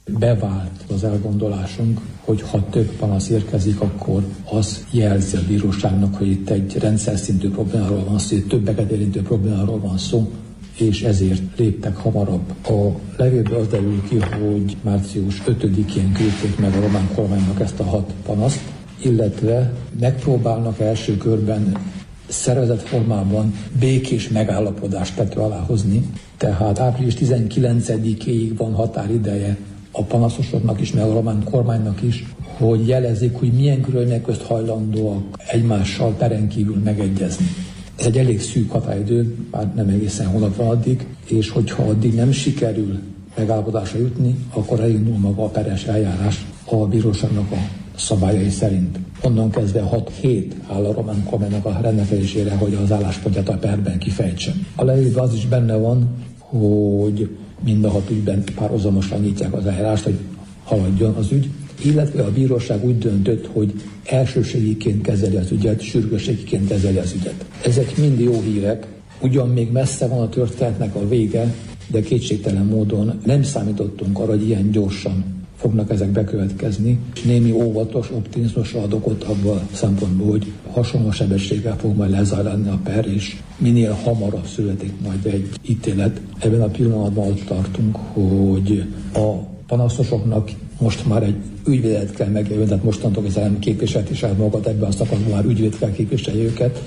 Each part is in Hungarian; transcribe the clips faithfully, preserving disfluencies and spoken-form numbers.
bevált az elgondolásunk, hogy ha több panasz érkezik, akkor az jelzi a bíróságnak, hogy itt egy rendszer szintű problémáról van szó, többeket érintő problémáról van szó, és ezért léptek hamarabb. A levélből az derül ki, hogy március ötödikén küldték meg a román kormánynak ezt a hat panaszt, illetve megpróbálnak első körben szervezett formában békés megállapodást tető alá hozni, tehát április tizenkilencedikéig van határideje a panaszosoknak is, meg a román kormánynak is, hogy jelezik, hogy milyen körülmények közt hajlandóak egymással peren kívül megegyezni. Ez egy elég szűk határidő, már nem egészen hónap van addig, és hogyha addig nem sikerül megállapodásra jutni, akkor elindul maga a peres eljárás a bíróságnak a szabályai szerint. Onnan kezdve hat hét áll a román kormánynak a rendelkezésére, hogy az álláspontját a perben kifejtse. A levélben az is benne van, hogy mind a hat ügyben párhuzamosan nyitják az eljárást, hogy haladjon az ügy, illetve a bíróság úgy döntött, hogy elsőségiként kezeli az ügyet, sürgősségiként kezeli az ügyet. Ezek mind jó hírek, ugyan még messze van a történetnek a vége, de kétségtelen módon nem számítottunk arra, hogy ilyen gyorsan fognak ezek bekövetkezni. Némi óvatos optimizmusra ad okot abban a szempontból, hogy hasonló sebességgel fog majd lezajlani a per, és minél hamarabb születik majd egy ítélet. Ebben a pillanatban ott tartunk, hogy a panaszosoknak most már egy ügyvédet kell megjelölni, tehát mostantól az elem képviseleti saját magad, ebben a szakaszban már ügyvéd kell képviselni őket,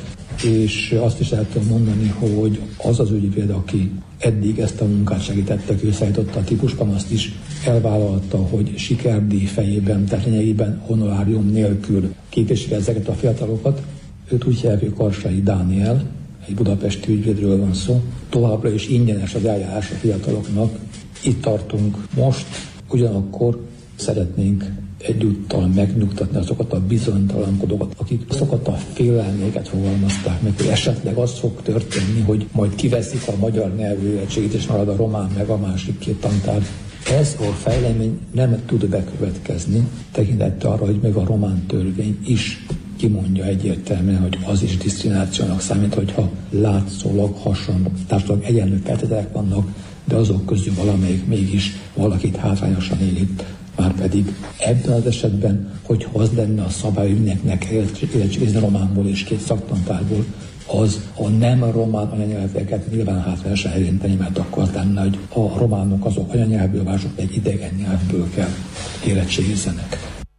és azt is el tudom mondani, hogy az az ügyvéd, aki eddig ezt a munkát segítette, összeállította a típuspanaszt is, elvállalta, hogy sikerdíj fejében, tehát lényegében honorárium nélkül képviseli ezeket a fiatalokat. Őt úgy hívják, hogy Karsai Dániel, egy budapesti ügyvédről van szó. Továbbra is ingyenes az eljárás a fiataloknak. Itt tartunk most, ugyanakkor szeretnénk egyúttal megnyugtatni azokat a bizonytalankodókat, akik azokat a félelméket fogalmazták meg, hogy esetleg az fog történni, hogy majd kiveszik a magyar nyelvű érettségit, és marad a román meg a másik két tantárgy. Ez a fejlemény nem tud bekövetkezni, tekintettel arra, hogy meg a román törvény is kimondja egyértelműen, hogy az is diszkriminációnak számít, hogyha látszólag hasonló társadalmi egyenlő feltételek vannak, de azok közül valamelyik mégis valakit hátrányosan érint. Márpedig ebben az esetben, hogyha az lenne a szabály, hogy mindenkinek érettségizni románból és két szaktantárból, az a nem román anyanyelveket nyilván hátrányosan érinteni, mert akkor lenne, hogy a románok azok anyanyelvből, mások egy idegen nyelvből kell érettségizzenek.